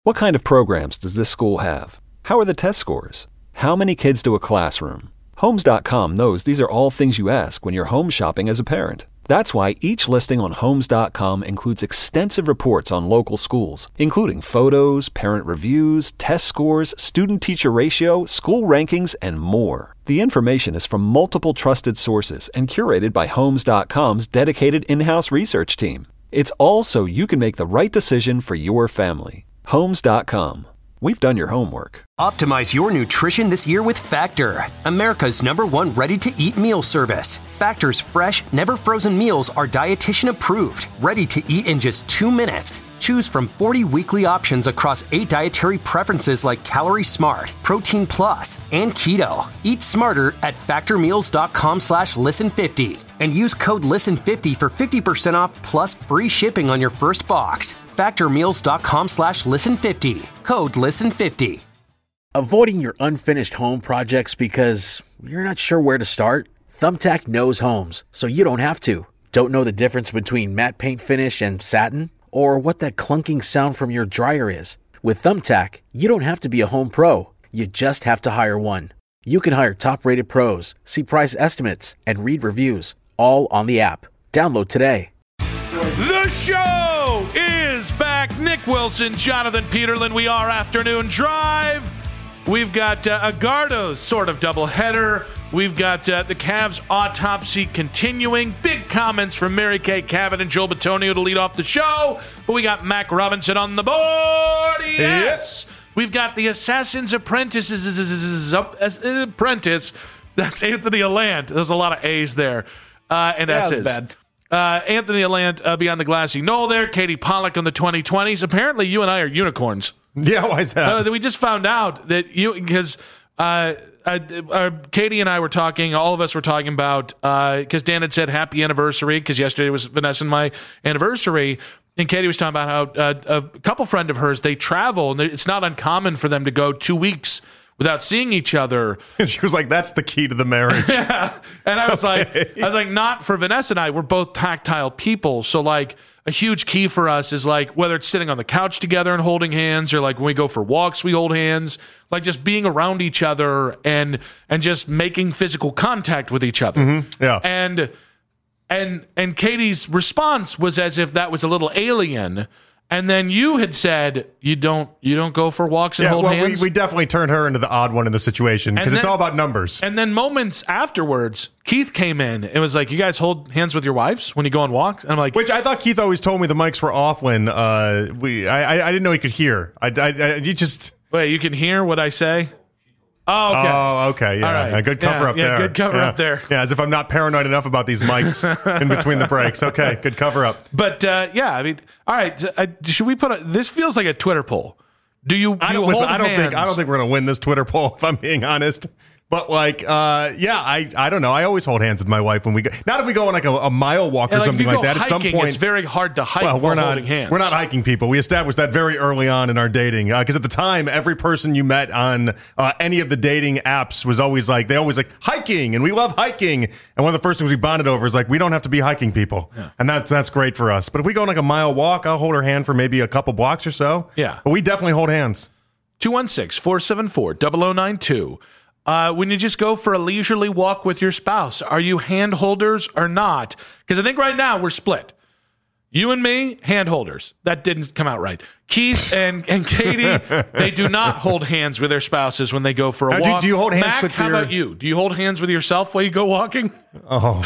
What kind of programs does this school have? How are the test scores? How many kids do a classroom? Homes.com knows these are all things you ask when you're home shopping as a parent. That's why each listing on Homes.com includes extensive reports on local schools, including photos, parent reviews, test scores, student-teacher ratio, school rankings, and more. The information is from multiple trusted sources and curated by Homes.com's dedicated in-house research team. It's all so you can make the right decision for your family. Homes.com. We've done your homework. Optimize your nutrition this year with Factor, America's #1 ready-to-eat meal service. Factor's fresh, never-frozen meals are dietitian approved, ready to eat in just 2 minutes. Choose from 40 weekly options across 8 dietary preferences like Calorie Smart, Protein Plus, and Keto. Eat smarter at factormeals.com/listen50 and use code LISTEN50 for 50% off plus free shipping on your first box. Factormeals.com/listen50. Code LISTEN50. Avoiding your unfinished home projects because you're not sure where to start? Thumbtack knows homes, so you don't have to. Don't know the difference between matte paint finish and satin? Or what that clunking sound from your dryer is? With Thumbtack, you don't have to be a home pro. You just have to hire one. You can hire top-rated pros, see price estimates, and read reviews, all on the app. Download today. The show is back. Nick Wilson, Jonathan Peterlin. We are Afternoon Drive. We've got a Gardo's sort of doubleheader. We've got the Cavs autopsy continuing. Big comments from Mary Kay Cabot and Joel Bitonio to lead off the show. But we got Mac Robinson on the board. Yes. We've got the Assassin's Apprentice. That's Anthony Allant. There's a lot of A's there. And S's. Bad. Anthony Allant beyond the glassy knoll there. Katie Pollock on the 2020s. Apparently, you and I are unicorns. Yeah, why is that? We just found out that because Katie and I were talking, all of us were talking about, because Dan had said happy anniversary, because yesterday was Vanessa and my anniversary, and Katie was talking about how a couple friend of hers, they travel, and it's not uncommon for them to go 2 weeks without seeing each other. And she was like, that's the key to the marriage. Yeah. And I was like, not for Vanessa and I, we're both tactile people. So like a huge key for us is like, whether it's sitting on the couch together and holding hands, or like when we go for walks, we hold hands, like just being around each other and just making physical contact with each other. Mm-hmm. Yeah. And Katie's response was as if that was a little alien. And then you had said you don't go for walks and hold hands. We definitely turned her into the odd one in the situation because it's all about numbers. And then moments afterwards, Keith came in and was like, "You guys hold hands with your wives when you go on walks?" And I'm like, which I thought Keith always told me the mics were off when I didn't know he could hear. You just wait. You can hear what I say. Oh, okay. Oh, okay. Yeah. All right. A good cover up there. Good cover up there. Yeah, as if I'm not paranoid enough about these mics in between the breaks. Okay, good cover up. But I mean, all right. Should we this feels like a Twitter poll. I don't think we're gonna win this Twitter poll, if I'm being honest. But like, I don't know. I always hold hands with my wife when we go. Not if we go on like a mile walk or something like that. Hiking, at some point, it's very hard to hike. Well, holding hands. We're not hiking people. We established that very early on in our dating because at the time, every person you met on any of the dating apps was always like hiking, and we love hiking. And one of the first things we bonded over is like we don't have to be hiking people, and that's great for us. But if we go on like a mile walk, I'll hold her hand for maybe a couple blocks or so. Yeah, but we definitely hold hands. 216-474-0092. When you just go for a leisurely walk with your spouse, are you hand holders or not? Because I think right now we're split. You and me, hand holders. That didn't come out right. Keith and Katie, they do not hold hands with their spouses when they go for a walk. Do you hold hands Mac, with how about you? Do you hold hands with yourself while you go walking? Oh.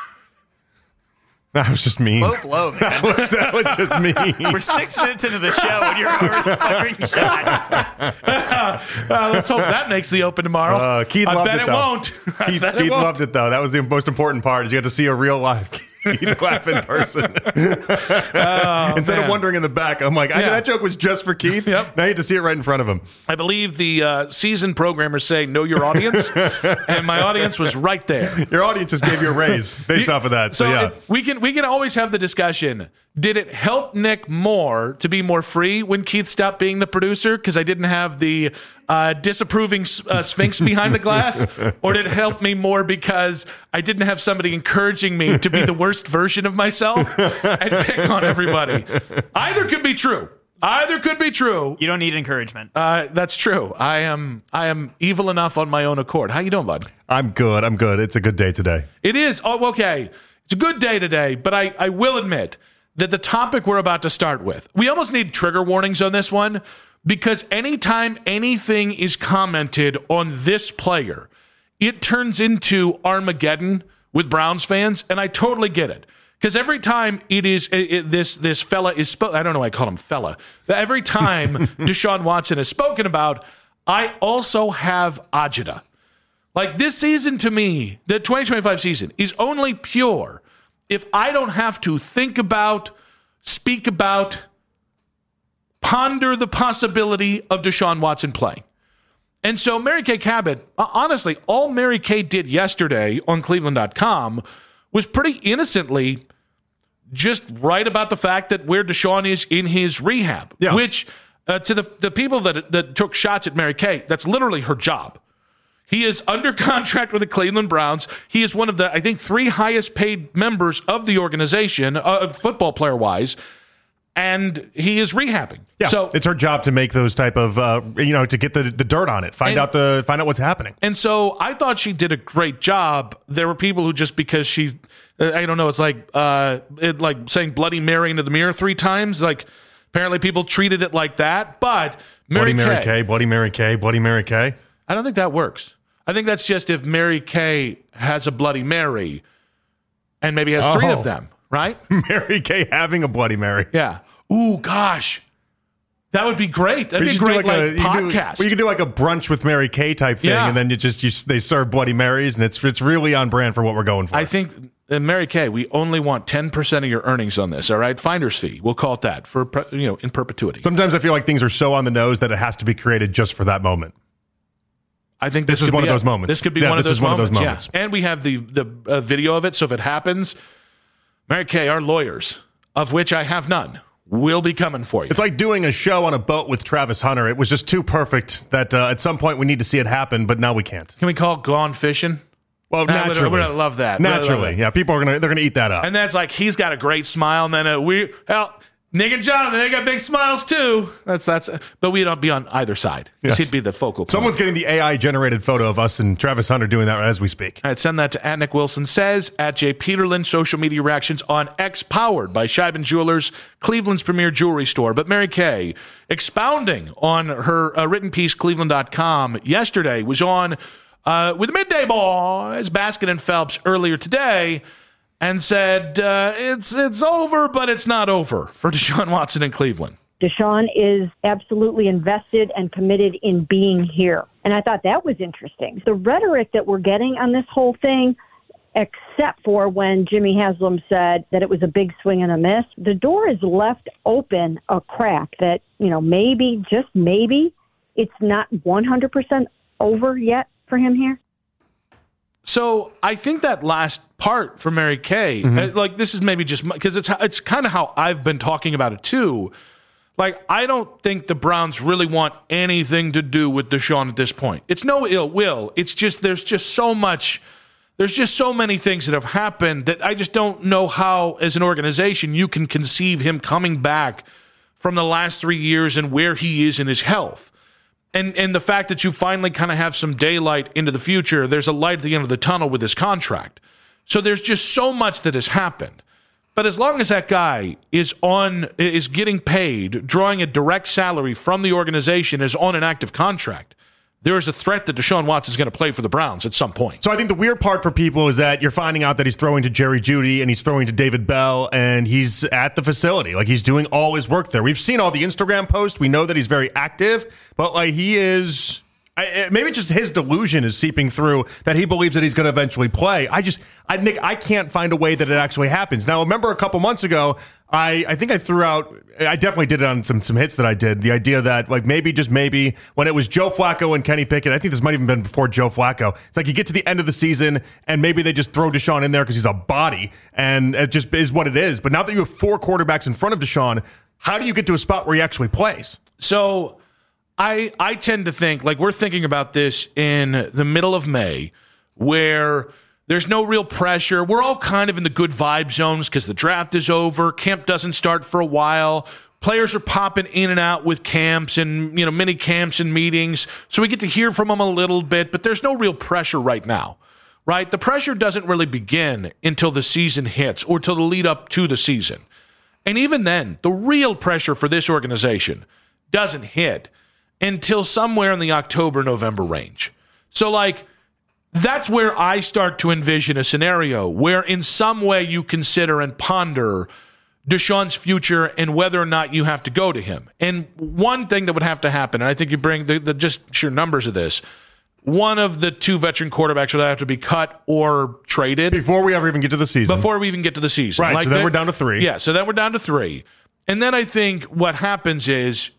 That was just mean. Both low, man. That was just mean. We're 6 minutes into the show and you're already firing shots. Let's hope that makes the open tomorrow. Keith loved it, though. Won't. Keith loved it, though. That was the most important part, is you got to see a real live Keith laugh in person. Instead of wondering in the back, I'm like, that joke was just for Keith. Yep. Now you get to see it right in front of him. I believe the seasoned programmers say, know your audience. And my audience was right there. Your audience just gave you a raise based off of that. So yeah. We can always have the discussion. Did it help Nick more to be more free when Keith stopped being the producer because I didn't have the disapproving Sphinx behind the glass? Or did it help me more because I didn't have somebody encouraging me to be the worst version of myself and pick on everybody? Either could be true. Either could be true. You don't need encouragement. That's true. I am evil enough on my own accord. How you doing, bud? I'm good. It's a good day today. It is. Oh, okay. It's a good day today, but I will admit that the topic we're about to start with, we almost need trigger warnings on this one, because anytime anything is commented on this player, it turns into Armageddon with Browns fans, and I totally get it. Because every time this fella is I don't know why I call him fella. Every time Deshaun Watson is spoken about, I also have agita. Like, this season to me, the 2025 season, is only pure if I don't have to think about, speak about, ponder the possibility of Deshaun Watson playing. And so Mary Kay Cabot, honestly, all Mary Kay did yesterday on Cleveland.com was pretty innocently just write about the fact that where Deshaun is in his rehab, which to the people that took shots at Mary Kay, that's literally her job. He is under contract with the Cleveland Browns. He is one of the, I think, 3 highest paid members of the organization, football player wise, and he is rehabbing. Yeah, so it's her job to make those type of, to get the dirt on it, find out what's happening. And so I thought she did a great job. There were people who just because she, I don't know, it's like saying Bloody Mary into the mirror 3 times. Like, apparently people treated it like that. But Bloody Mary Kay, Bloody Mary Kay, Bloody Mary Kay. I don't think that works. I think that's just if Mary Kay has a Bloody Mary and maybe has 3 of them, right? Mary Kay having a Bloody Mary. Yeah. Ooh, gosh. That would be great. That'd be a great podcast. You could do like a brunch with Mary Kay type thing, and then they serve Bloody Marys, and it's really on brand for what we're going for. I think, Mary Kay, we only want 10% of your earnings on this, all right? Finder's fee. We'll call it that for in perpetuity. Sometimes I feel like things are so on the nose that it has to be created just for that moment. I think this is one of those moments. This could be one of those moments. Yeah. And we have the video of it, so if it happens, Mary Kay, our lawyers, of which I have none, will be coming for you. It's like doing a show on a boat with Travis Hunter. It was just too perfect that at some point we need to see it happen, but now we can't. Can we call Gone Fishing? Well, naturally. We're gonna love that. Naturally, yeah. People are gonna eat that up. And that's like he's got a great smile, and then Nick and Jonathan, they got big smiles too. That's. But we don't be on either side. Yes. He'd be the focal point. Someone's getting the AI generated photo of us and Travis Hunter doing that as we speak. All right, send that to @NickWilsonSays, @JPeterlin. Social media reactions on X, powered by Scheiben Jewelers, Cleveland's premier jewelry store. But Mary Kay, expounding on her written piece, Cleveland.com, yesterday, was on with the Midday Boys, Baskin and Phelps, earlier today, and said it's over, but it's not over for Deshaun Watson in Cleveland. Deshaun is absolutely invested and committed in being here. And I thought that was interesting. The rhetoric that we're getting on this whole thing, except for when Jimmy Haslam said that it was a big swing and a miss, the door is left open a crack that, maybe, just maybe, it's not 100% over yet for him here. So I think that last part for Mary Kay, this is maybe just because it's kind of how I've been talking about it too. Like, I don't think the Browns really want anything to do with Deshaun at this point. It's no ill will. It's just there's just so many things that have happened that I just don't know how, as an organization, you can conceive him coming back from the last 3 years and where he is in his health. And the fact that you finally kind of have some daylight into the future, there's a light at the end of the tunnel with his contract. So there's just so much that has happened. But as long as that guy is getting paid, drawing a direct salary from the organization, is on an active contract, there is a threat that Deshaun Watson is going to play for the Browns at some point. So I think the weird part for people is that you're finding out that he's throwing to Jerry Jeudy and he's throwing to David Bell, and he's at the facility. Like, he's doing all his work there. We've seen all the Instagram posts. We know that he's very active, but he is... maybe just his delusion is seeping through that he believes that he's going to eventually play. Nick, I can't find a way that it actually happens. Now, remember a couple months ago, I think I threw out, I definitely did it on some hits that I did, the idea that, maybe, just maybe, when it was Joe Flacco and Kenny Pickett, I think this might even been before Joe Flacco, it's like you get to the end of the season, and maybe they just throw Deshaun in there because he's a body, and it just is what it is. But now that you have 4 quarterbacks in front of Deshaun, how do you get to a spot where he actually plays? So I tend to think, we're thinking about this in the middle of May, where there's no real pressure. We're all kind of in the good vibe zones because the draft is over. Camp doesn't start for a while. Players are popping in and out with camps and, mini camps and meetings. So we get to hear from them a little bit, but there's no real pressure right now, right? The pressure doesn't really begin until the season hits or till the lead up to the season. And even then, the real pressure for this organization doesn't hit until somewhere in the October-November range. So, that's where I start to envision a scenario where in some way you consider and ponder Deshaun's future and whether or not you have to go to him. And one thing that would have to happen, and I think you bring the just sheer numbers of this, one of the two veteran quarterbacks would have to be cut or traded. Before we ever even get to the season. Right, so then we're down to 3. Yeah, so then we're down to 3. And then I think what happens is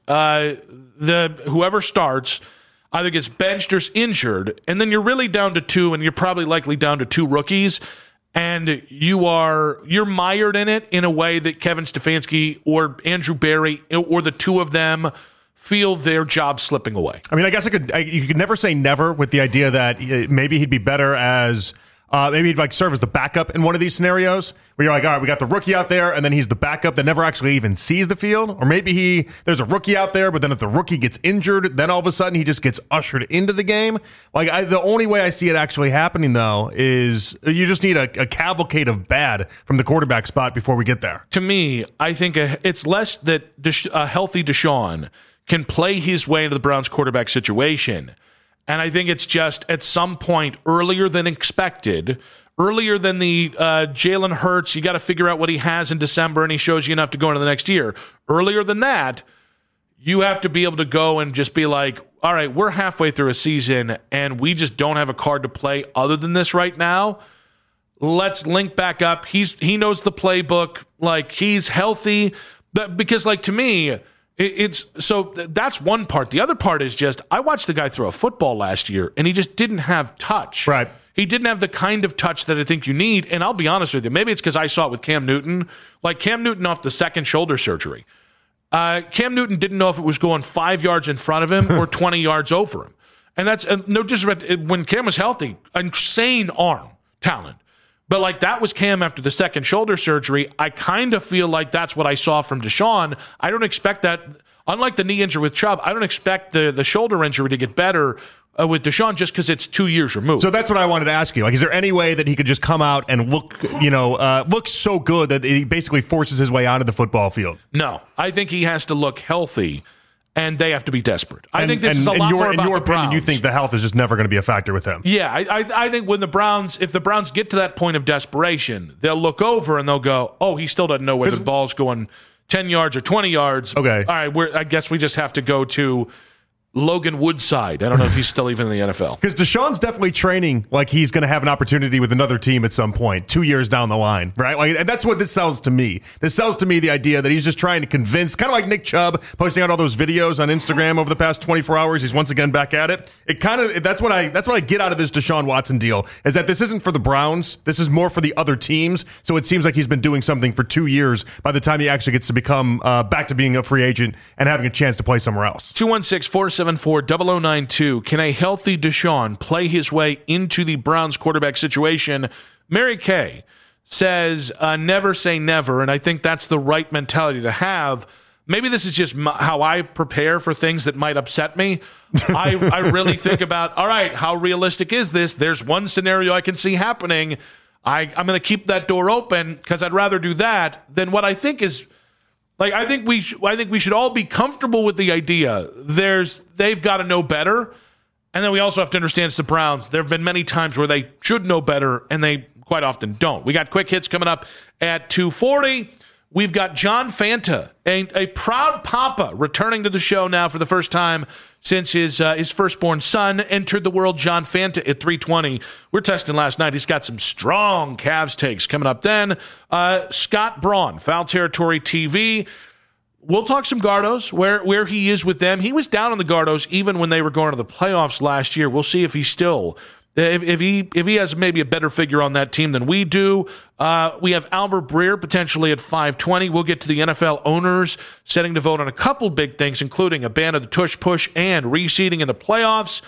whoever starts either gets benched or injured, and then you're really down to 2, and you're probably likely down to 2 rookies. And you're mired in it in a way that Kevin Stefanski or Andrew Berry or the two of them feel their job slipping away. I mean, I guess you could never say never with the idea that maybe he'd be better as maybe he'd serve as the backup in one of these scenarios where you're like, all right, we got the rookie out there, and then he's the backup that never actually even sees the field. Or maybe there's a rookie out there, but then if the rookie gets injured, then all of a sudden he just gets ushered into the game. The only way I see it actually happening, though, is you just need a cavalcade of bad from the quarterback spot before we get there. To me, I think it's less that a healthy Deshaun can play his way into the Browns quarterback situation. And I think it's just at some point earlier than expected, earlier than the Jalen Hurts, you got to figure out what he has in December and he shows you enough to go into the next year. Earlier than that, you have to be able to go and just be like, all right, we're halfway through a season and we just don't have a card to play other than this right now. Let's link back up. He knows the playbook. He's healthy. Because to me, that's one part. The other part is just I watched the guy throw a football last year, and he just didn't have touch. Right. He didn't have the kind of touch that I think you need. And I'll be honest with you, maybe it's because I saw it with Cam Newton. Cam Newton off the second shoulder surgery. Cam Newton didn't know if it was going 5 yards in front of him or 20 yards over him. And that's no disrespect. When Cam was healthy, insane arm talent. But that was Cam after the second shoulder surgery. I kind of feel like that's what I saw from Deshaun. I don't expect that. Unlike the knee injury with Chubb, I don't expect the shoulder injury to get better with Deshaun just because it's 2 years removed. So that's what I wanted to ask you. Is there any way that he could just come out and look so good that he basically forces his way onto the football field? No. I think he has to look healthy. And they have to be desperate. I think this is a lot more about the Browns. In your opinion, you think the health is just never going to be a factor with him? Yeah, I think if the Browns get to that point of desperation, they'll look over and they'll go, oh, he still doesn't know where the ball's going 10 yards or 20 yards. Okay. All right, I guess we just have to go to Logan Woodside. I don't know if he's still even in the NFL. Because Deshaun's definitely training like he's going to have an opportunity with another team at some point, 2 years down the line, right? And that's what this sells to me. This sells to me the idea that he's just trying to convince, kind of like Nick Chubb posting out all those videos on Instagram over the past 24 hours. He's once again back at it. That's what I get out of this Deshaun Watson deal, is that this isn't for the Browns. This is more for the other teams. So it seems like he's been doing something for 2 years by the time he actually gets to become back to being a free agent and having a chance to play somewhere else. 216-474-0092. Can a healthy Deshaun play his way into the Browns quarterback situation? Mary Kay says, never say never, and I think that's the right mentality to have. Maybe this is just how I prepare for things that might upset me. I really think about, all right, how realistic is this? There's one scenario I can see happening. I'm going to keep that door open because I'd rather do that than what I think is... I think we should all be comfortable with the idea. They've got to know better, and then we also have to understand it's the Browns. There have been many times where they should know better, and they quite often don't. We got quick hits coming up at 2:40. We've got John Fanta, a proud papa, returning to the show now for the first time since his firstborn son entered the world. John Fanta at 3:20. We're testing last night. He's got some strong Cavs takes coming up then. Scott Braun, Foul Territory TV. We'll talk some Gardos, where he is with them. He was down on the Gardos even when they were going to the playoffs last year. We'll see if he's still... If he has maybe a better figure on that team than we do. We have Albert Breer potentially at 5:20. We'll get to the NFL owners setting to vote on a couple big things, including a ban of the tush push and reseeding in the playoffs.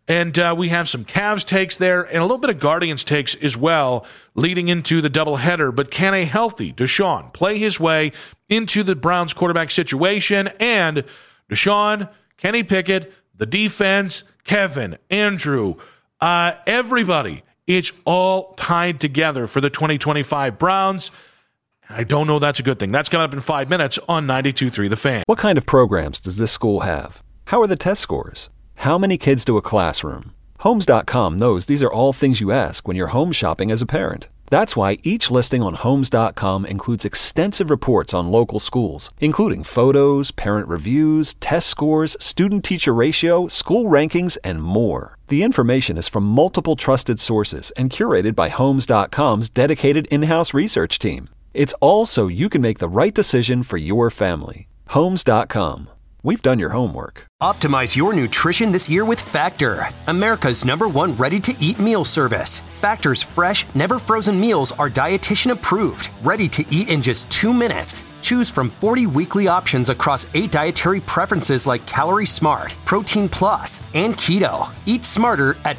And we have some Cavs takes there and a little bit of Guardians takes as well leading into the doubleheader. But can a healthy Deshaun play his way into the Browns quarterback situation? And Deshaun, Kenny Pickett, the defense, Kevin, Andrew, everybody, it's all tied together for the 2025 Browns. I don't know that's a good thing. That's coming up in 5 minutes on 92.3 The Fan. What kind of programs does this school have? How are the test scores? How many kids to a classroom? Homes.com knows these are all things you ask when you're home shopping as a parent. That's why each listing on Homes.com includes extensive reports on local schools, including photos, parent reviews, test scores, student-teacher ratio, school rankings, and more. The information is from multiple trusted sources and curated by Homes.com's dedicated in-house research team. It's all so you can make the right decision for your family. Homes.com. We've done your homework. Optimize your nutrition this year with Factor, America's #1 ready-to-eat meal service. Factor's fresh, never frozen meals are dietitian approved, ready to eat in just 2 minutes. Choose from 40 weekly options across 8 dietary preferences like Calorie Smart, Protein Plus, and Keto. Eat smarter at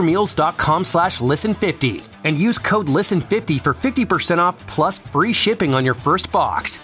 factormeals.com/listen50 and use code LISTEN50 for 50% off plus free shipping on your first box.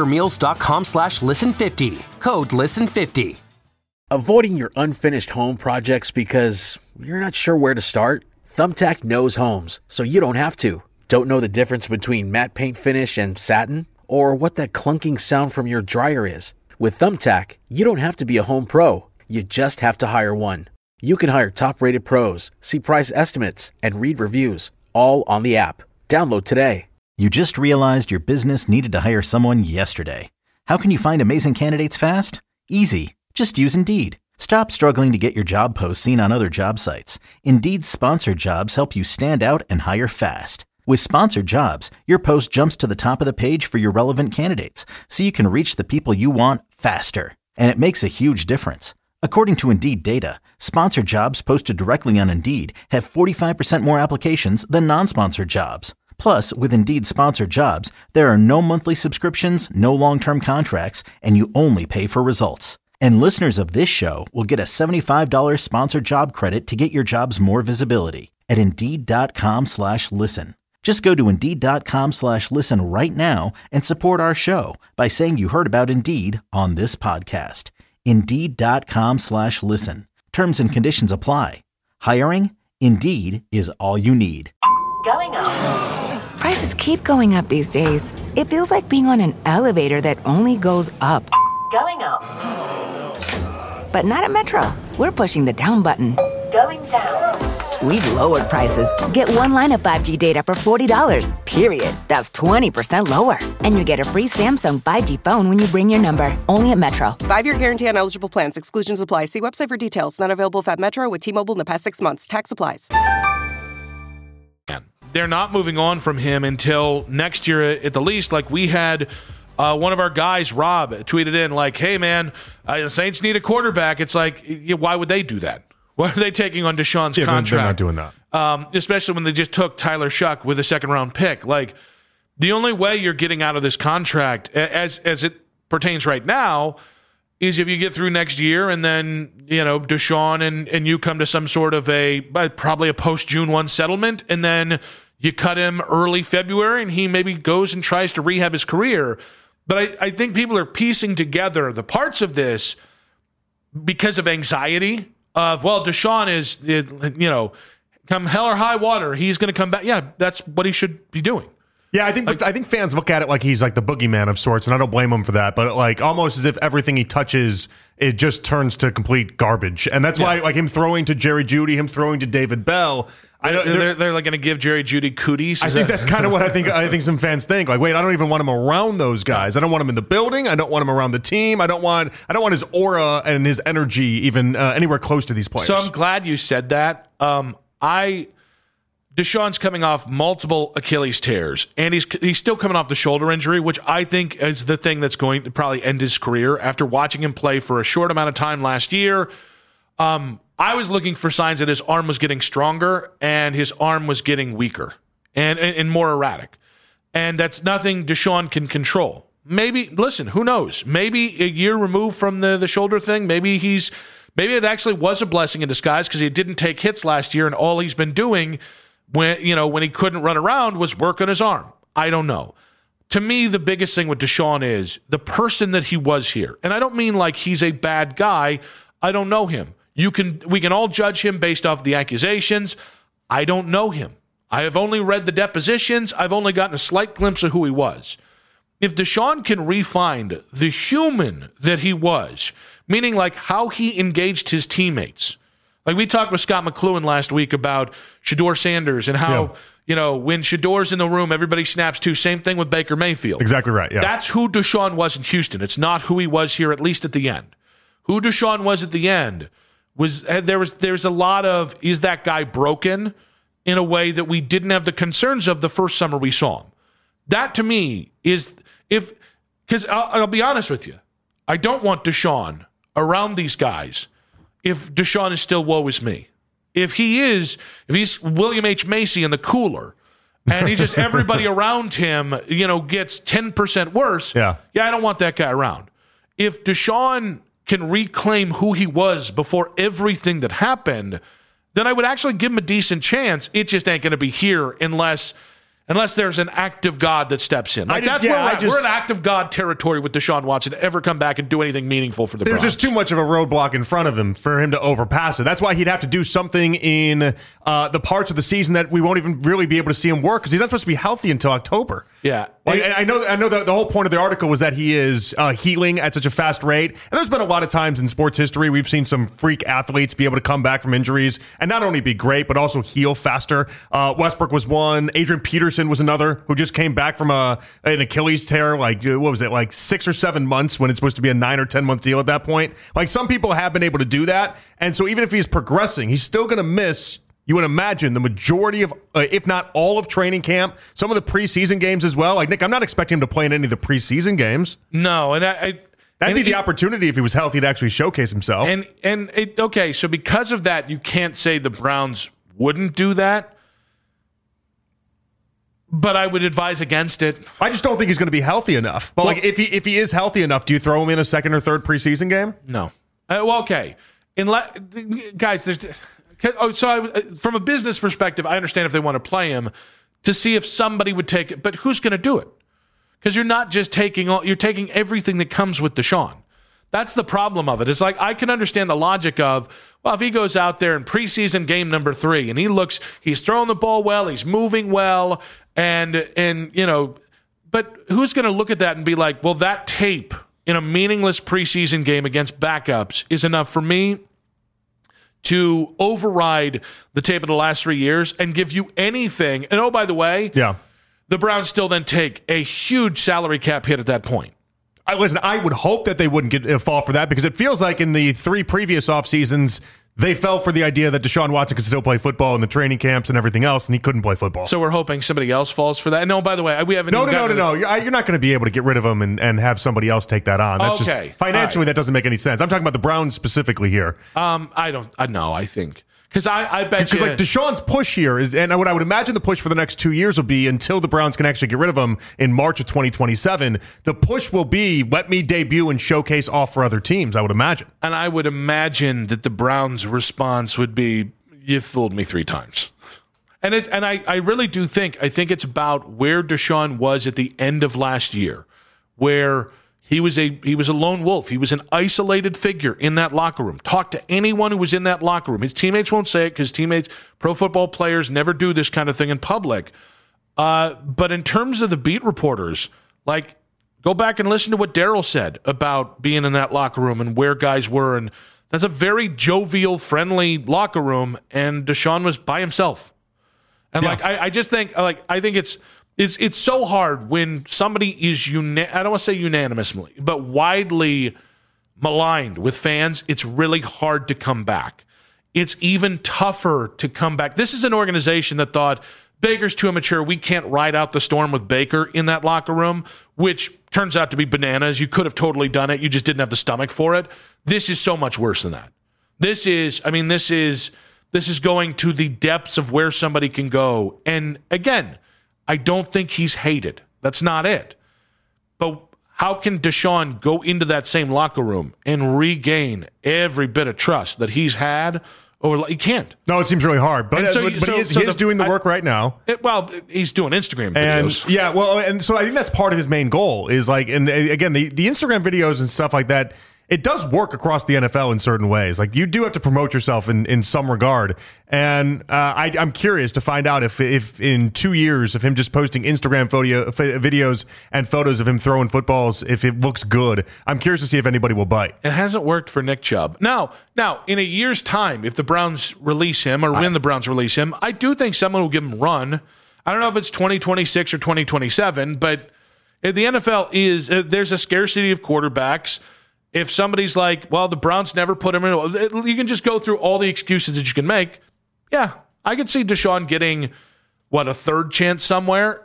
Factormeals.com/listen50. Code LISTEN50. Avoiding your unfinished home projects because you're not sure where to start? Thumbtack knows homes, so you don't have to. Don't know the difference between matte paint finish and satin? Or what that clunking sound from your dryer is? With Thumbtack, you don't have to be a home pro. You just have to hire one. You can hire top-rated pros, see price estimates, and read reviews, all on the app. Download today. You just realized your business needed to hire someone yesterday. How can you find amazing candidates fast? Easy. Just use Indeed. Stop struggling to get your job posts seen on other job sites. Indeed's sponsored jobs help you stand out and hire fast. With sponsored jobs, your post jumps to the top of the page for your relevant candidates, so you can reach the people you want faster. And it makes a huge difference. According to Indeed data, sponsored jobs posted directly on Indeed have 45% more applications than non-sponsored jobs. Plus, with Indeed sponsored jobs, there are no monthly subscriptions, no long-term contracts, and you only pay for results. And listeners of this show will get a $75 sponsored job credit to get your jobs more visibility at Indeed.com/listen. Just go to Indeed.com/listen right now and support our show by saying you heard about Indeed on this podcast. Indeed.com/listen. Terms and conditions apply. Hiring? Indeed is all you need. Going up. Prices keep going up these days. It feels like being on an elevator that only goes up. Going up. But not at Metro. We're pushing the down button. Going down. We've lowered prices. Get one line of 5G data for $40, period. That's 20% lower. And you get a free Samsung 5G phone when you bring your number. Only at Metro. 5-year guarantee on eligible plans. Exclusions apply. See website for details. Not available at Metro with T-Mobile in the past 6 months. Tax applies. They're not moving on from him until next year at the least. Like we had one of our guys, Rob, tweeted in like, hey, man, the Saints need a quarterback. It's like, why would they do that? Why are they taking on Deshaun's contract? They're not doing that. Especially when they just took Tyler Shuck with a second-round pick. Like, the only way you're getting out of this contract, as it pertains right now, is if you get through next year and then, Deshaun and you come to some sort of probably a post-June 1 settlement, and then you cut him early February and he maybe goes and tries to rehab his career. But I think people are piecing together the parts of this because of anxiety of, well, Deshaun is, come hell or high water, he's going to come back. Yeah, that's what he should be doing. Yeah, I think fans look at it like he's like the boogeyman of sorts, and I don't blame him for that. But like almost as if everything he touches, it just turns to complete garbage, and that's why like him throwing to Jerry Jeudy, him throwing to David Bell. They're like going to give Jerry Jeudy cooties. I think that's kind of what I think some fans think. Like, wait, I don't even want him around those guys. I don't want him in the building. I don't want him around the team. I don't want his aura and his energy even anywhere close to these players. So I'm glad you said that. Deshaun's coming off multiple Achilles tears, and he's still coming off the shoulder injury, which I think is the thing that's going to probably end his career. After watching him play for a short amount of time last year, I was looking for signs that his arm was getting stronger and his arm was getting weaker and more erratic. And that's nothing Deshaun can control. Maybe, listen, who knows? Maybe a year removed from the shoulder thing, maybe he's Maybe it actually was a blessing in disguise because he didn't take hits last year, and all he's been doing when he couldn't run around was work on his arm. I don't know. To me, the biggest thing with Deshaun is the person that he was here. And I don't mean like he's a bad guy. I don't know him. We can all judge him based off the accusations. I don't know him. I have only read the depositions. I've only gotten a slight glimpse of who he was. If Deshaun can re-find the human that he was, meaning like how he engaged his teammates. Like we talked with Scott McLuhan last week about Shedeur Sanders and how, when Shedor's in the room, everybody snaps too. Same thing with Baker Mayfield. Exactly right, yeah. That's who Deshaun was in Houston. It's not who he was here, at least at the end. Who Deshaun was at the end there's a lot of, is that guy broken in a way that we didn't have the concerns of the first summer we saw him. That to me is, because I'll be honest with you, I don't want Deshaun around these guys if Deshaun is still woe is me. If he's William H. Macy in the cooler and he just, everybody around him, gets 10% worse. Yeah, I don't want that guy around. If Deshaun can reclaim who he was before everything that happened, then I would actually give him a decent chance. It just ain't going to be here unless there's an act of God that steps in. We're in act of God territory with Deshaun Watson to ever come back and do anything meaningful for the Browns. There's just too much of a roadblock in front of him for him to overpass it. That's why he'd have to do something in the parts of the season that we won't even really be able to see him work because he's not supposed to be healthy until October. Yeah. I know that the whole point of the article was that he is healing at such a fast rate. And there's been a lot of times in sports history we've seen some freak athletes be able to come back from injuries and not only be great, but also heal faster. Westbrook was one. Adrian Peterson was another who just came back from an Achilles tear, like 6 or 7 months when it's supposed to be a 9 or 10 month deal at that point. Like some people have been able to do that. And so even if he's progressing, he's still going to miss, you would imagine, the majority of, if not all of training camp, some of the preseason games as well. Like, Nick, I'm not expecting him to play in any of the preseason games. No, and that'd be the opportunity if he was healthy to actually showcase himself. Okay, so because of that, you can't say the Browns wouldn't do that. But I would advise against it. I just don't think he's going to be healthy enough. But if he is healthy enough, do you throw him in a second or third preseason game? No. Okay. Guys, from a business perspective, I understand if they want to play him to see if somebody would take it. But who's going to do it? Because you're not just you're taking everything that comes with Deshaun. That's the problem of it. It's like I can understand the logic of, well, if he goes out there in preseason game number 3 and he's throwing the ball well, he's moving well, and but who's going to look at that and be like, well, that tape in a meaningless preseason game against backups is enough for me to override the tape of the last 3 years and give you anything. And oh, by the way, the Browns still then take a huge salary cap hit at that point. I would hope that they wouldn't fall for that because it feels like in the 3 previous off seasons, they fell for the idea that Deshaun Watson could still play football in the training camps and everything else, and he couldn't play football. So we're hoping somebody else falls for that. No, by the way, we haven't. No. You're not going to be able to get rid of him and have somebody else take that on. That's okay. Just financially, that doesn't make any sense. I'm talking about the Browns specifically here. I think. Because I bet you. Because Deshaun's push here is, and what I would imagine the push for the next 2 years will be until the Browns can actually get rid of him in March of 2027. The push will be, let me debut and showcase off for other teams, I would imagine. And I would imagine that the Browns' response would be, you fooled me 3 times. And I really do think it's about where Deshaun was at the end of last year, where he was a lone wolf. He was an isolated figure in that locker room. Talk to anyone who was in that locker room. His teammates won't say it because pro football players never do this kind of thing in public. But in terms of the beat reporters, like, go back and listen to what Daryl said about being in that locker room and where guys were. And that's a very jovial, friendly locker room. And Deshaun was by himself. And I just think, I think it's so hard when somebody is, I don't want to say unanimously, but widely maligned with fans. It's really hard to come back. It's even tougher to come back. This is an organization that thought Baker's too immature. We can't ride out the storm with Baker in that locker room, which turns out to be bananas. You could have totally done it. You just didn't have the stomach for it. This is so much worse than that. This is going to the depths of where somebody can go. And again, I don't think he's hated. That's not it. But How can Deshaun go into that same locker room and regain every bit of trust that he's had? Or he can't. No, it seems really hard. But he is doing the work right now. He's doing Instagram videos. And so I think that's part of his main goal is like, and again, the Instagram videos and stuff like that, it does work across the NFL in certain ways. Like you do have to promote yourself in some regard. And I'm curious to find out if in 2 years of him just posting Instagram videos and photos of him throwing footballs, if it looks good. I'm curious to see if anybody will bite. It hasn't worked for Nick Chubb. Now, in a year's time, if the Browns release him or when the Browns release him, I do think someone will give him a run. I don't know if it's 2026 or 2027, but the NFL there's a scarcity of quarterbacks. If somebody's like, well, the Browns never put him in, you can just go through all the excuses that you can make. Yeah, I could see Deshaun getting, a third chance somewhere.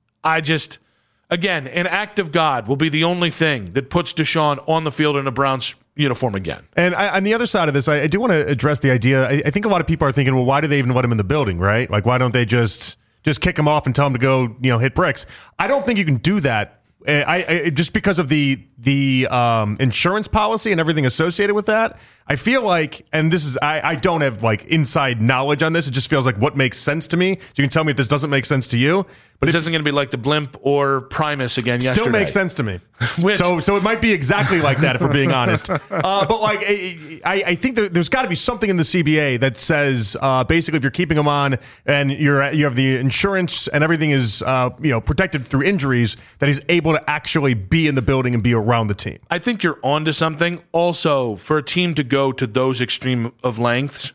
Again, an act of God will be the only thing that puts Deshaun on the field in a Browns uniform again. And on the other side of this, I do want to address the idea. I think a lot of people are thinking, well, why do they even let him in the building, right? Like, why don't they just kick him off and tell him to go, hit bricks? I don't think you can do that. I just because of the insurance policy and everything associated with that, I feel like, and this is I don't have like inside knowledge on this. It just feels like what makes sense to me. So you can tell me if this doesn't make sense to you. But this isn't going to be like the blimp or Primus again yesterday. Still makes sense to me. So it might be exactly like that if we're being honest. But like I think there's got to be something in the CBA that says basically if you're keeping them on and you have the insurance and everything is protected through injuries, that he's able to actually be in the building and be around the team. I think you're onto something. Also, for a team to go to those extreme of lengths,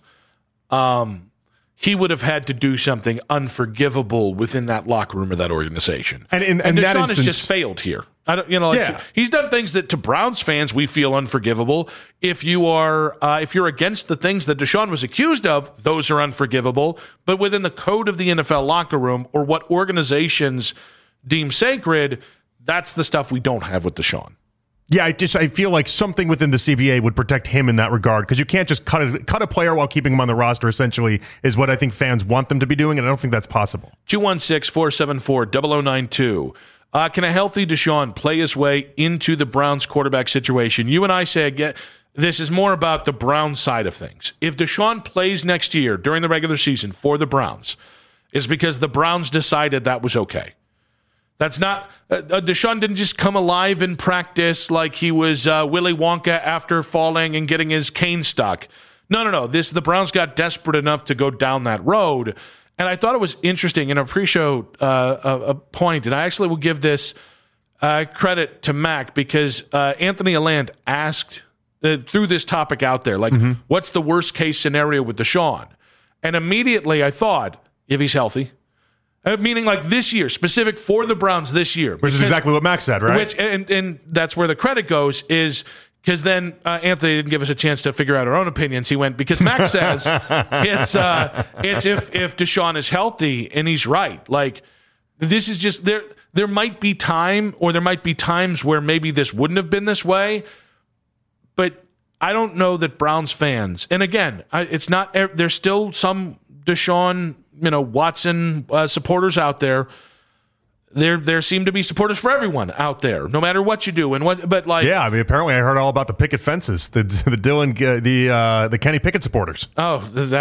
he would have had to do something unforgivable within that locker room or that organization. And Deshaun has just failed here. He's done things that to Browns fans we feel unforgivable. If you're against the things that Deshaun was accused of, those are unforgivable. But within the code of the NFL locker room or what organizations deem sacred, that's the stuff we don't have with Deshaun. Yeah, I feel like something within the CBA would protect him in that regard because you can't just cut a player while keeping him on the roster, essentially, is what I think fans want them to be doing, and I don't think that's possible. 216-474-0092. Can a healthy Deshaun play his way into the Browns quarterback situation? You and I say, again, this is more about the Browns side of things. If Deshaun plays next year during the regular season for the Browns, it's because the Browns decided that was okay. That's not Deshaun didn't just come alive in practice like he was Willy Wonka after falling and getting his cane stuck. No. The Browns got desperate enough to go down that road, and I thought it was interesting and appreciate a point. And I actually will give this credit to Mac because Anthony Alland asked threw this topic out there, like what's the worst case scenario with Deshaun? And immediately I thought, if he's healthy. Meaning like this year, specific for the Browns this year. Which is exactly what Max said, right? And that's where the credit goes is because then Anthony didn't give us a chance to figure out our own opinions. He went, because Max says it's if Deshaun is healthy, and he's right. Like, this is just, there might be time or there might be times where maybe this wouldn't have been this way, but I don't know that Browns fans, and again, it's not, there's still some Deshaun Watson supporters out there. There seem to be supporters for everyone out there, no matter what you do and what. But like, yeah, I mean, apparently I heard all about the picket fences, the Kenny Pickett supporters. No.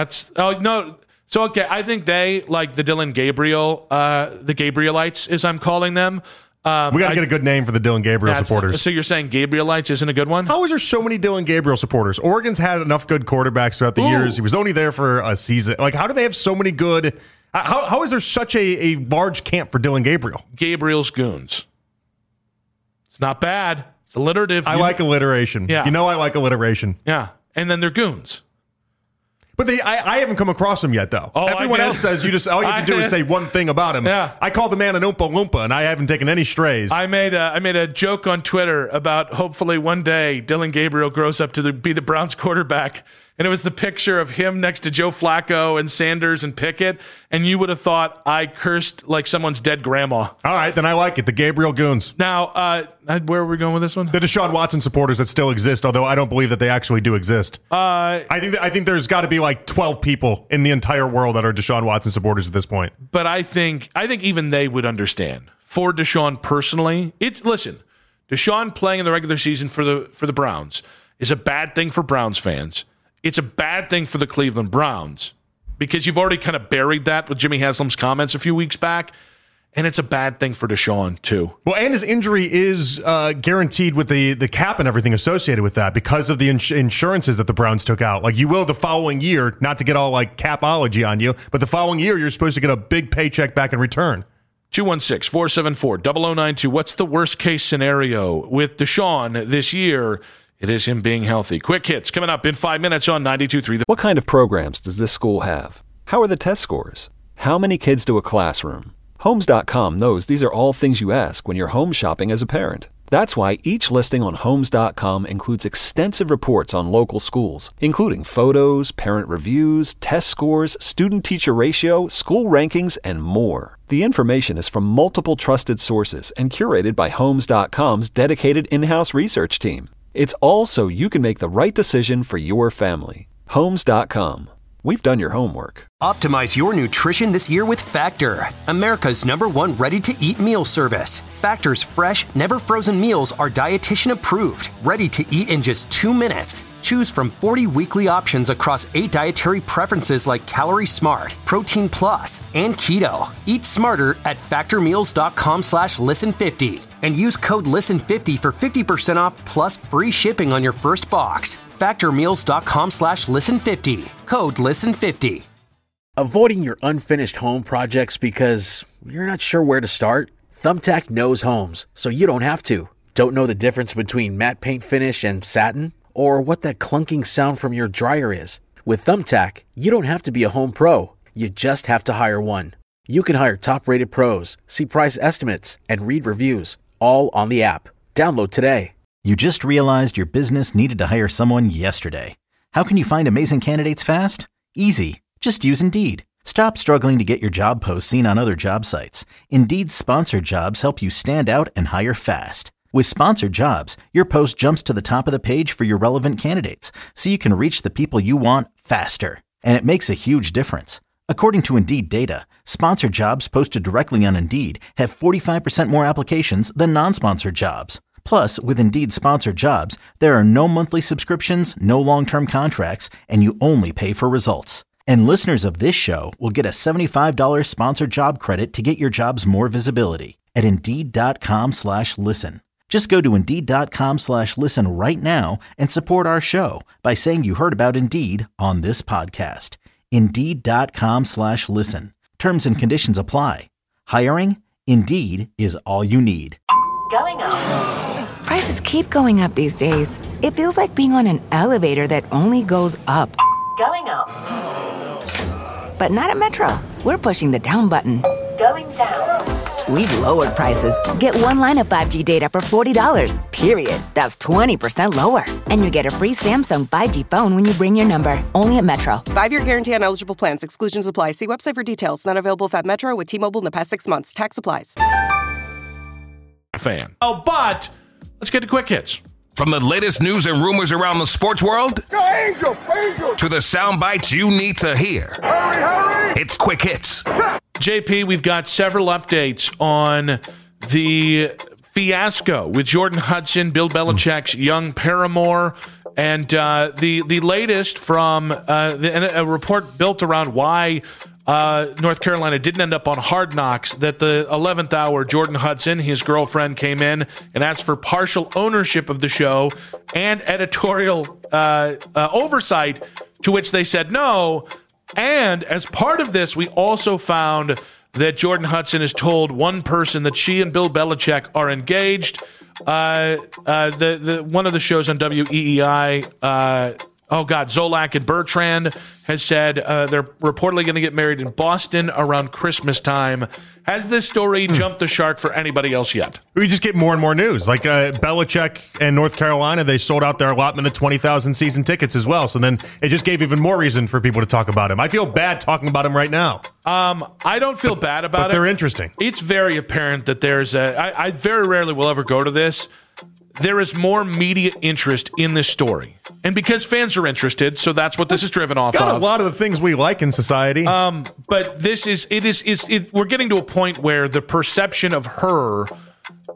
So okay, I think they like the Dylan Gabriel, the Gabrielites, as I'm calling them. We got to get a good name for the Dylan Gabriel supporters. So you're saying Gabrielites isn't a good one? How is there so many Dylan Gabriel supporters? Oregon's had enough good quarterbacks throughout the years. He was only there for a season. Like, how do they have so many good? How is there such a large camp for Dylan Gabriel? Gabriel's Goons. It's not bad. It's alliterative. I like alliteration. Yeah. I like alliteration. Yeah. And then they're goons. But I haven't come across him yet, though. Oh, everyone else says all you have to do is say one thing about him. Yeah. I called the man an Oompa Loompa, and I haven't taken any strays. I made a joke on Twitter about hopefully one day Dylan Gabriel grows up to be the Browns quarterback, and it was the picture of him next to Joe Flacco and Sanders and Pickett, and you would have thought I cursed like someone's dead grandma. All right, then I like it. The Gabriel Goons. Now, where are we going with this one? The Deshaun Watson supporters that still exist, although I don't believe that they actually do exist. I think there's got to be like 12 people in the entire world that are Deshaun Watson supporters at this point. But I think even they would understand. For Deshaun personally, listen, Deshaun playing in the regular season for the Browns is a bad thing for Browns fans. It's a bad thing for the Cleveland Browns because you've already kind of buried that with Jimmy Haslam's comments a few weeks back. And it's a bad thing for Deshaun, too. Well, and his injury is guaranteed with the cap and everything associated with that because of the insurances that the Browns took out. Like, you will the following year, not to get all, like, capology on you, but the following year, you're supposed to get a big paycheck back in return. 216-474-0092. What's the worst-case scenario with Deshaun this year? It is him being healthy. Quick hits coming up in 5 minutes on 92.3. What kind of programs does this school have? How are the test scores? How many kids do a classroom? Homes.com knows these are all things you ask when you're home shopping as a parent. That's why each listing on Homes.com includes extensive reports on local schools, including photos, parent reviews, test scores, student-teacher ratio, school rankings, and more. The information is from multiple trusted sources and curated by Homes.com's dedicated in-house research team. It's all so you can make the right decision for your family. Homes.com. We've done your homework. Optimize your nutrition this year with Factor, America's #1 ready-to-eat meal service. Factor's fresh, never frozen meals are dietitian approved, ready to eat in just 2 minutes. Choose from 40 weekly options across 8 dietary preferences like Calorie Smart, Protein Plus, and Keto. Eat smarter at factormeals.com/listen50 and use code LISTEN50 for 50% off plus free shipping on your first box. factormeals.com/listen50. Code LISTEN50. Avoiding your unfinished home projects because you're not sure where to start? Thumbtack knows homes, so you don't have to. Don't know the difference between matte paint finish and satin? Or what that clunking sound from your dryer is? With Thumbtack, you don't have to be a home pro. You just have to hire one. You can hire top-rated pros, see price estimates, and read reviews, all on the app. Download today. You just realized your business needed to hire someone yesterday. How can you find amazing candidates fast? Easy. Just use Indeed. Stop struggling to get your job posts seen on other job sites. Indeed's sponsored jobs help you stand out and hire fast. With sponsored jobs, your post jumps to the top of the page for your relevant candidates, so you can reach the people you want faster. And it makes a huge difference. According to Indeed data, sponsored jobs posted directly on Indeed have 45% more applications than non-sponsored jobs. Plus, with Indeed sponsored jobs, there are no monthly subscriptions, no long-term contracts, and you only pay for results. And listeners of this show will get a $75 sponsored job credit to get your jobs more visibility at Indeed.com/listen. Just go to Indeed.com/listen right now and support our show by saying you heard about Indeed on this podcast. Indeed.com/listen. Terms and conditions apply. Hiring? Indeed is all you need. Going up. Prices keep going up these days. It feels like being on an elevator that only goes up. Going up. But not at Metro. We're pushing the down button. Going down. We've lowered prices. Get one line of 5G data for $40, period. That's 20% lower. And you get a free Samsung 5G phone when you bring your number. Only at Metro. 5-year guarantee on eligible plans. Exclusions apply. See website for details. Not available at Metro with T-Mobile in the past 6 months. Tax applies. Fan. Oh, but let's get to quick hits. From the latest news and rumors around the sports world to the sound bites you need to hear. Hurry! It's Quick Hits. JP, we've got several updates on the fiasco with Jordan Hudson, Bill Belichick's young paramour, and the latest from a report built around why North Carolina didn't end up on Hard Knocks, that the 11th hour, Jordan Hudson, his girlfriend, came in and asked for partial ownership of the show and editorial oversight, to which they said no. And as part of this, we also found that Jordan Hudson has told one person that she and Bill Belichick are engaged. The one of the shows on WEEI, Zolak and Bertrand has said they're reportedly going to get married in Boston around Christmas time. Has this story jumped the shark for anybody else yet? We just get more and more news. Like Belichick and North Carolina, they sold out their allotment of 20,000 season tickets as well. So then it just gave even more reason for people to talk about him. I feel bad talking about him right now. I don't feel bad about it. But they're interesting. It's very apparent that there's I very rarely will ever go to this. There is more media interest in this story. And because fans are interested, so that's what this is driven off got of. A lot of the things we like in society. But this we're getting to a point where the perception of her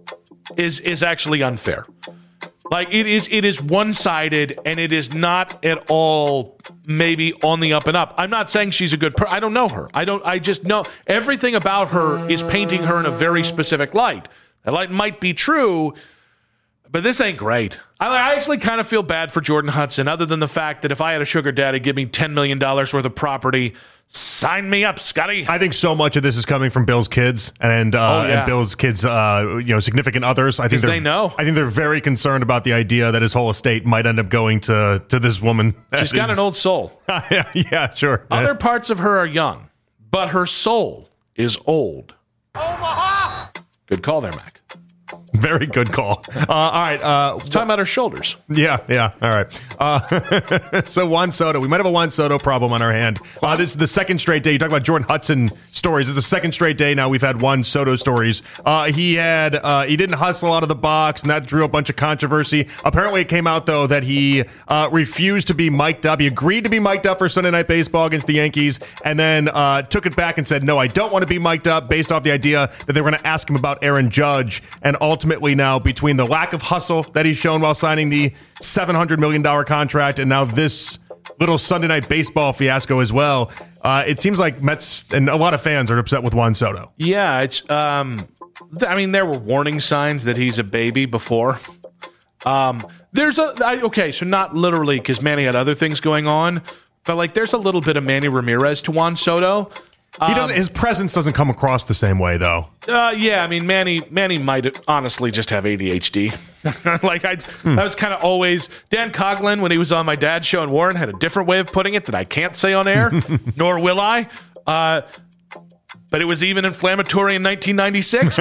is actually unfair. Like, it is one-sided, and it is not at all maybe on the up and up. I'm not saying she's a good person. I don't know her. I just know everything about her is painting her in a very specific light. That light might be true, but this ain't great. I actually kind of feel bad for Jordan Hudson, other than the fact that if I had a sugar daddy give me $10 million worth of property, sign me up, Scotty. I think so much of this is coming from Bill's kids and Bill's kids, significant others. I think they know. I think they're very concerned about the idea that his whole estate might end up going to this woman. She's got an old soul. Yeah, sure. Other parts of her are young, but her soul is old. Omaha! Good call there, Mac. Very good call. All right. Let's talk about her shoulders. Yeah. All right. So Juan Soto. We might have a Juan Soto problem on our hand. This is the second straight day. You talk about Jordan Hudson stories. It's the second straight day now we've had Juan Soto stories. He didn't hustle out of the box, and that drew a bunch of controversy. Apparently, it came out, though, that he refused to be mic'd up. He agreed to be mic'd up for Sunday Night Baseball against the Yankees, and then took it back and said, no, I don't want to be mic'd up, based off the idea that they were going to ask him about Aaron Judge. And ultimately now, between the lack of hustle that he's shown while signing the $700 million contract and now this little Sunday Night Baseball fiasco as well, it seems like Mets and a lot of fans are upset with Juan Soto. Yeah, it's there were warning signs that he's a baby before. So not literally, because Manny had other things going on, but like there's a little bit of Manny Ramirez to Juan Soto. His presence doesn't come across the same way, though. Manny might honestly just have ADHD. That was kind of always Dan Coughlin when he was on my dad's show in Warren had a different way of putting it that I can't say on air, nor will I. But it was even inflammatory in 1996.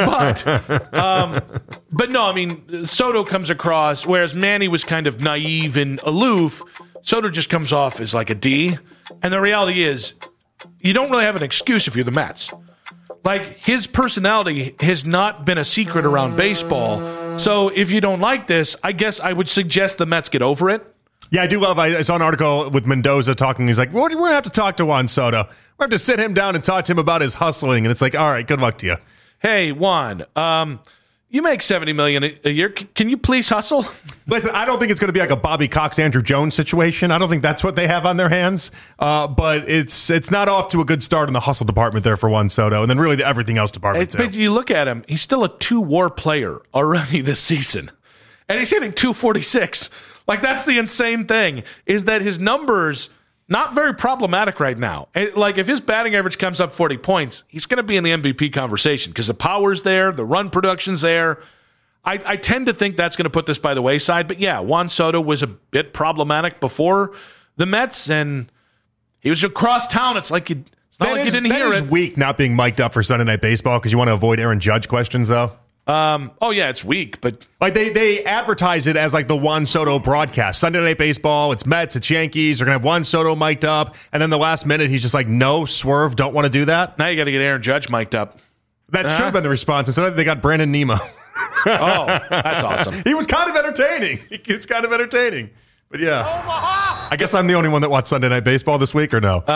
But no, Soto comes across, whereas Manny was kind of naive and aloof. Soto just comes off as like a D, and the reality is, you don't really have an excuse if you're the Mets. Like, his personality has not been a secret around baseball. So if you don't like this, I guess I would suggest the Mets get over it. Yeah, I do love, I saw an article with Mendoza talking. He's like, we're going to have to talk to Juan Soto. We're going to have to sit him down and talk to him about his hustling. And it's like, all right, good luck to you. Hey, Juan, you make $70 million a year. Can you please hustle? Listen, I don't think it's going to be like a Bobby Cox, Andrew Jones situation. I don't think that's what they have on their hands. But it's not off to a good start in the hustle department there for Juan Soto, and then really the everything else department too. But you look at him; he's still a 2-WAR player already this season, and he's hitting .246. Like, that's the insane thing, is that his numbers not very problematic right now. Like, if his batting average comes up 40 points, he's going to be in the MVP conversation because the power's there, the run production's there. I tend to think that's going to put this by the wayside. But yeah, Juan Soto was a bit problematic before the Mets, and he was across town. It's like you didn't hear it. That is weak not being mic'd up for Sunday Night Baseball because you want to avoid Aaron Judge questions, though. It's weak, but like they advertise it as like the Juan Soto broadcast. Sunday Night Baseball, it's Mets, it's Yankees. They're gonna have Juan Soto mic'd up, and then the last minute he's just like, no, swerve, don't want to do that. Now you got to get Aaron Judge mic'd up. That should have been the response. Instead, they got Brandon Nemo. Oh, that's awesome. He was kind of entertaining. But yeah, Omaha! I guess I'm the only one that watched Sunday Night Baseball this week, or no?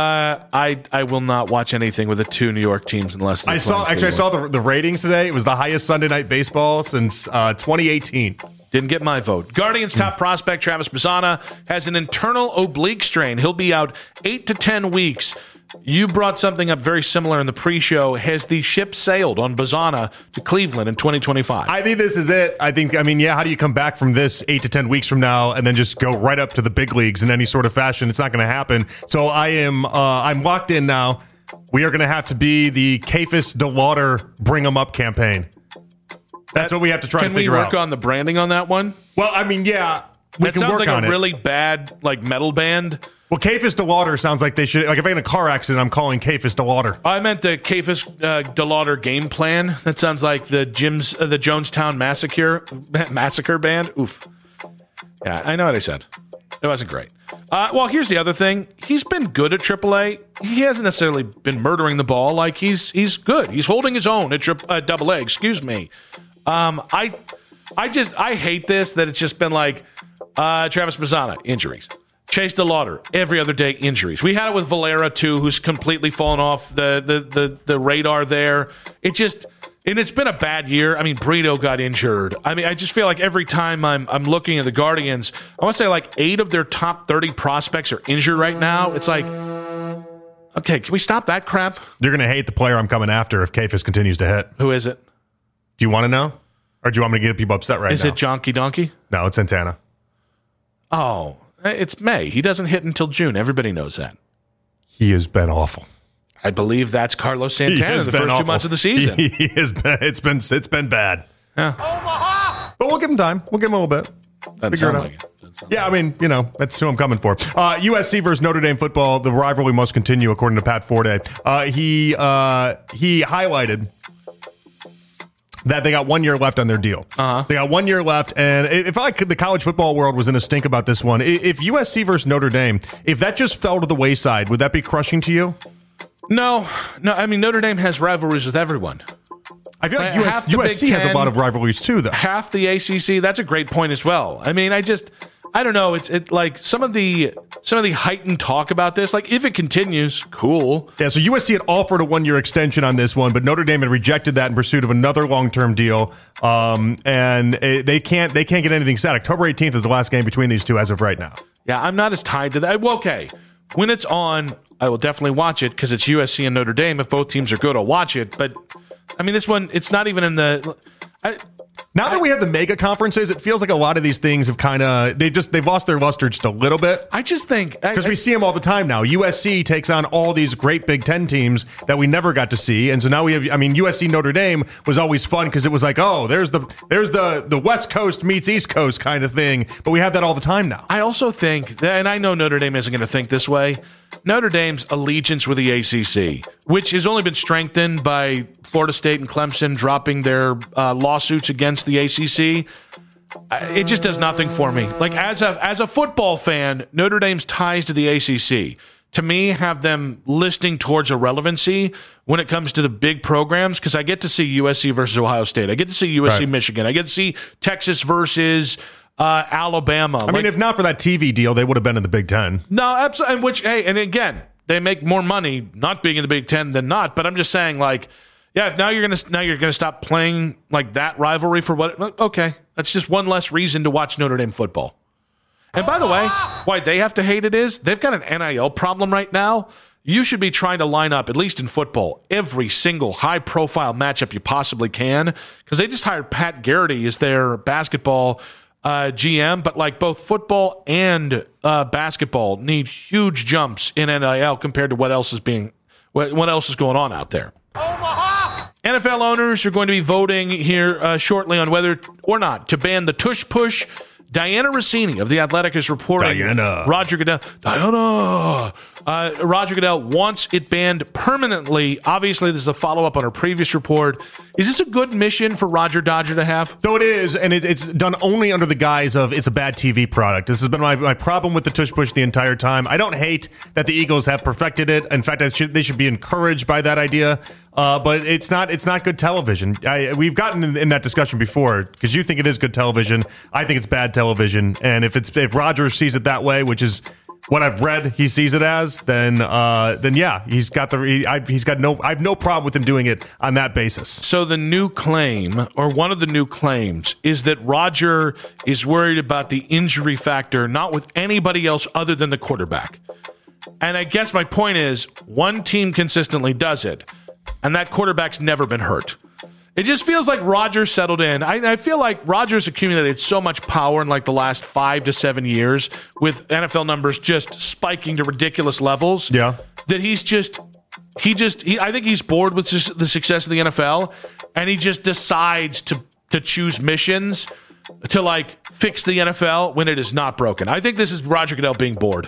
I will not watch anything with the two New York teams unless I saw the ratings today. It was the highest Sunday Night Baseball since 2018. Didn't get my vote. Guardians' top prospect Travis Bazzana has an internal oblique strain. He'll be out 8 to 10 weeks. You brought something up very similar in the pre-show. Has the ship sailed on Bazzana to Cleveland in 2025? I think this is it. How do you come back from this 8 to 10 weeks from now and then just go right up to the big leagues in any sort of fashion? It's not going to happen. So I'm locked in now. We are going to have to be the Kefis DeLauder Bring 'em Up campaign. That's what we have to try to figure out. Can we work on the branding on that one? Well, yeah. That sounds like a really bad metal band. Well, Kefis DeLauder sounds like they should. Like, if I'm in a car accident, I'm calling Kefis DeLauder. I meant the Kefis DeLauder game plan. That sounds like the Jonestown Massacre band. Oof. Yeah, I know what I said. It wasn't great. Well, here's the other thing. He's been good at AAA. He hasn't necessarily been murdering the ball. Like, he's good. He's holding his own at AA. Excuse me. I hate this, that it's just been like Travis Bazzana, injuries. Chase DeLauder, every other day, injuries. We had it with Valera, too, who's completely fallen off the radar there. It just, And it's been a bad year. I mean, Brito got injured. I mean, I just feel like every time I'm looking at the Guardians, I want to say like 8 of their top 30 prospects are injured right now. It's like, okay, can we stop that crap? You're going to hate the player I'm coming after if Kafis continues to hit. Who is it? Do you want to know? Or do you want me to get people upset right now? Is it Jonky Donkey? No, it's Santana. Oh, it's May. He doesn't hit until June. Everybody knows that. He has been awful. I believe that's Carlos Santana in the first 2 months of the season. He has been. It's been bad. Yeah. But we'll give him time. We'll give him a little bit. Doesn't sound like it. Yeah, I mean, that's who I'm coming for. USC versus Notre Dame football. The rivalry must continue, according to Pat Forte. He highlighted that they got 1 year left on their deal. They got 1 year left, and it felt like the college football world was in a stink about this one. If USC versus Notre Dame, if that just fell to the wayside, would that be crushing to you? No. I mean, Notre Dame has rivalries with everyone. I feel like USC has a lot of rivalries too, though. Half the ACC. That's a great point as well. I mean, I don't know. It's like some of the heightened talk about this. Like, if it continues, cool. Yeah. So USC had offered a 1 year extension on this one, but Notre Dame had rejected that in pursuit of another long term deal. And they can't get anything set. October 18th is the last game between these two as of right now. Yeah, I'm not as tied to that. Well, okay, when it's on, I will definitely watch it because it's USC and Notre Dame. If both teams are good, I'll watch it. But I mean, this one, it's not even in the. Now that we have the mega conferences, it feels like a lot of these things have they've lost their luster just a little bit. I just think because we see them all the time now. USC takes on all these great Big Ten teams that we never got to see, and so now we have. I mean, USC Notre Dame was always fun because it was like, oh, there's the West Coast meets East Coast kind of thing, but we have that all the time now. I also think, and I know Notre Dame isn't going to think this way. Notre Dame's allegiance with the ACC, which has only been strengthened by Florida State and Clemson dropping their lawsuits against the ACC, it just does nothing for me. Like, as a football fan, Notre Dame's ties to the ACC, to me, have them listing towards irrelevancy when it comes to the big programs, because I get to see USC versus Ohio State. I get to see USC Michigan. I get to see Texas versus Alabama. I mean, if not for that TV deal, they would have been in the Big Ten. No, absolutely. And again, they make more money not being in the Big Ten than not. But I'm just saying, like, yeah, if now you're gonna stop playing like that rivalry for what? Okay, that's just one less reason to watch Notre Dame football. And by the way, why they have to hate it is they've got an NIL problem right now. You should be trying to line up, at least in football, every single high-profile matchup you possibly can, because they just hired Pat Garrity as their basketball GM, but like both football and basketball need huge jumps in NIL compared to what else is going on out there. NFL owners are going to be voting here shortly on whether or not to ban the tush push. Diana Rossini of The Athletic is reporting Roger Goodell wants it banned permanently. Obviously, this is a follow-up on her previous report. Is this a good mission for Roger Dodger to have? So it is, and it's done only under the guise of it's a bad TV product. This has been my problem with the tush push the entire time. I don't hate that the Eagles have perfected it. In fact, they should be encouraged by that idea. But it's not good television. We've gotten in that discussion before because you think it is good television. I think it's bad television. And if Rodgers sees it that way, which is what I've read, he sees it as, then yeah, I have no problem with him doing it on that basis. So the new claim, or one of the new claims, is that Roger is worried about the injury factor, not with anybody else other than the quarterback. And I guess my point is, one team consistently does it, and that quarterback's never been hurt. It just feels like Rodgers settled in. I feel like Rodgers accumulated so much power in like the last 5 to 7 years with NFL numbers just spiking to ridiculous levels. Yeah. That I think he's bored with the success of the NFL, and he just decides to choose missions to like fix the NFL when it is not broken. I think this is Roger Goodell being bored.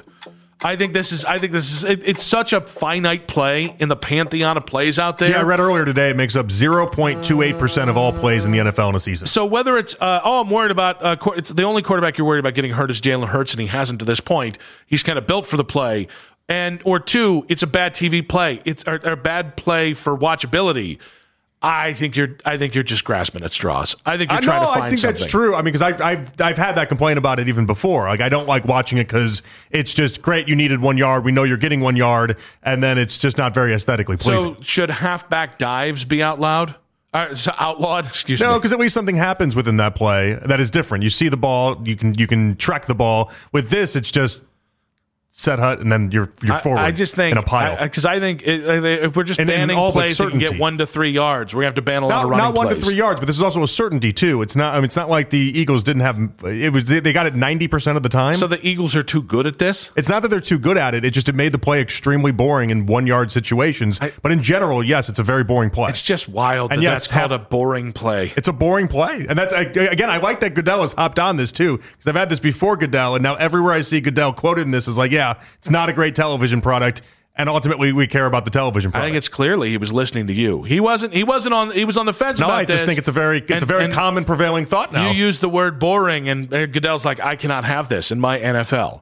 It's such a finite play in the pantheon of plays out there. Yeah, I read earlier today it makes up 0.28% of all plays in the NFL in a season. So whether it's, I'm worried about, it's the only quarterback you're worried about getting hurt is Jalen Hurts, and he hasn't to this point. He's kind of built for the play. Or two, it's a bad TV play. It's a bad play for watchability. I think you're just grasping at straws. I think you're trying to find something. I think that's true. I mean, because I've had that complaint about it even before. Like, I don't like watching it because it's just great. You needed 1 yard. We know you're getting 1 yard, and then it's just not very aesthetically pleasing. So should halfback dives be out loud? So outlawed? Excuse me. No, because at least something happens within that play that is different. You see the ball, you can track the ball. With this, it's just set hut, and then you're forward. I just think in a pile. Because I think if we're just banning plays that can get 1 to 3 yards, we have to ban a lot of running plays. Not 1 to 3 yards, but this is also a certainty too. It's not. I mean, it's not like the Eagles didn't have. It was they got it 90% of the time. So the Eagles are too good at this. It's not that they're too good at it. It made the play extremely boring in 1 yard situations. But in general, yes, it's a very boring play. It's just wild. And that's called a boring play. It's a boring play, and that's again. I like that Goodell has hopped on this too, because I've had this before Goodell, and now everywhere I see Goodell quoted in this is like, yeah, it's not a great television product, and ultimately we care about the television product. I think it's clearly he was listening to you. He was on the fence about this. No, I just think it's a very common prevailing thought now. You use the word boring, and Goodell's like, I cannot have this in my NFL.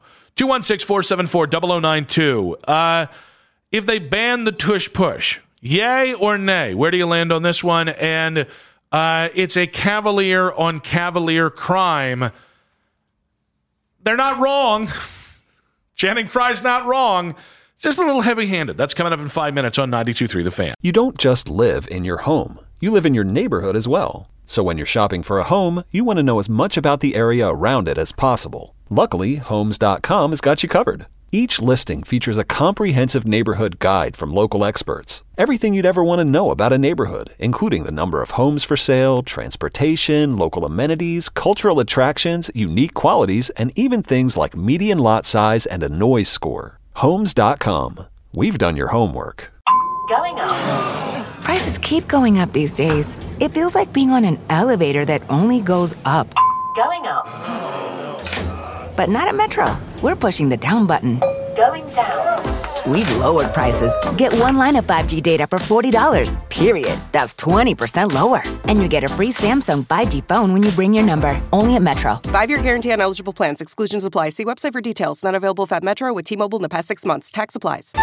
216-474-0092. If they ban the tush push, yay or nay? Where do you land on this one? And it's a cavalier on cavalier crime. They're not wrong. Channing Frye's not wrong. Just a little heavy-handed. That's coming up in 5 minutes on 92.3 The Fan. You don't just live in your home. You live in your neighborhood as well. So when you're shopping for a home, you want to know as much about the area around it as possible. Luckily, Homes.com has got you covered. Each listing features a comprehensive neighborhood guide from local experts. Everything you'd ever want to know about a neighborhood, including the number of homes for sale, transportation, local amenities, cultural attractions, unique qualities, and even things like median lot size and a noise score. Homes.com. We've done your homework. Going up. Prices keep going up these days. It feels like being on an elevator that only goes up. Going up. But not at Metro. We're pushing the down button. Going down. We've lowered prices. Get one line of 5G data for $40, period. That's 20% lower. And you get a free Samsung 5G phone when you bring your number. Only at Metro. 5-year guarantee on eligible plans. Exclusions apply. See website for details. Not available at Metro with T-Mobile in the past 6 months. Tax applies.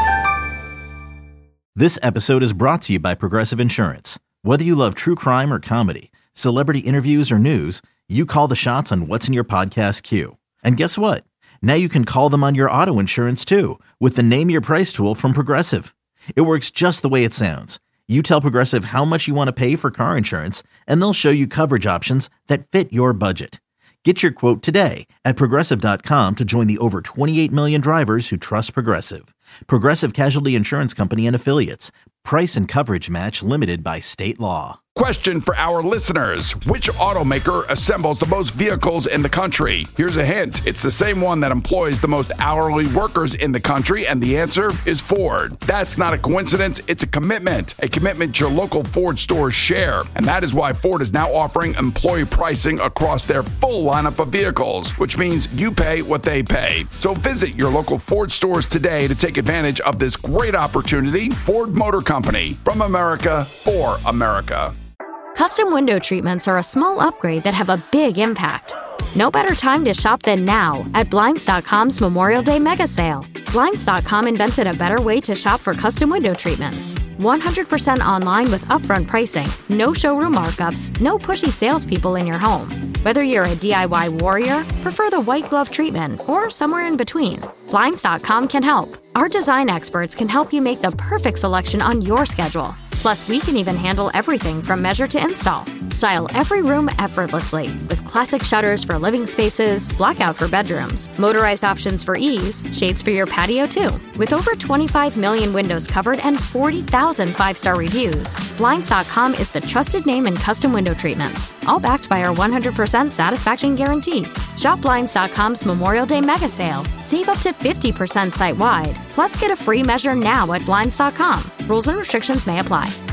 This episode is brought to you by Progressive Insurance. Whether you love true crime or comedy, celebrity interviews or news, you call the shots on what's in your podcast queue. And guess what? Now you can call them on your auto insurance too with the Name Your Price tool from Progressive. It works just the way it sounds. You tell Progressive how much you want to pay for car insurance, and they'll show you coverage options that fit your budget. Get your quote today at Progressive.com to join the over 28 million drivers who trust Progressive. Progressive Casualty Insurance Company and Affiliates. Price and coverage match limited by state law. Question for our listeners. Which automaker assembles the most vehicles in the country? Here's a hint. It's the same one that employs the most hourly workers in the country, and the answer is Ford. That's not a coincidence. It's a commitment your local Ford stores share. And that is why Ford is now offering employee pricing across their full lineup of vehicles, which means you pay what they pay. So visit your local Ford stores today to take advantage of this great opportunity. Ford Motor Company, from America for America. Custom window treatments are a small upgrade that have a big impact. No better time to shop than now at Blinds.com's Memorial Day Mega Sale. Blinds.com invented a better way to shop for custom window treatments. 100% online with upfront pricing, no showroom markups, no pushy salespeople in your home. Whether you're a DIY warrior, prefer the white glove treatment, or somewhere in between, Blinds.com can help. Our design experts can help you make the perfect selection on your schedule. Plus, we can even handle everything from measure to install. Style every room effortlessly with classic shutters for living spaces, blackout for bedrooms, motorized options for ease, shades for your patio too. With over 25 million windows covered and 40,000 5-star reviews, Blinds.com is the trusted name in custom window treatments, all backed by our 100% satisfaction guarantee. Shop Blinds.com's Memorial Day Mega Sale. Save up to 50% site-wide. Plus, get a free measure now at Blinds.com. Rules and restrictions may apply.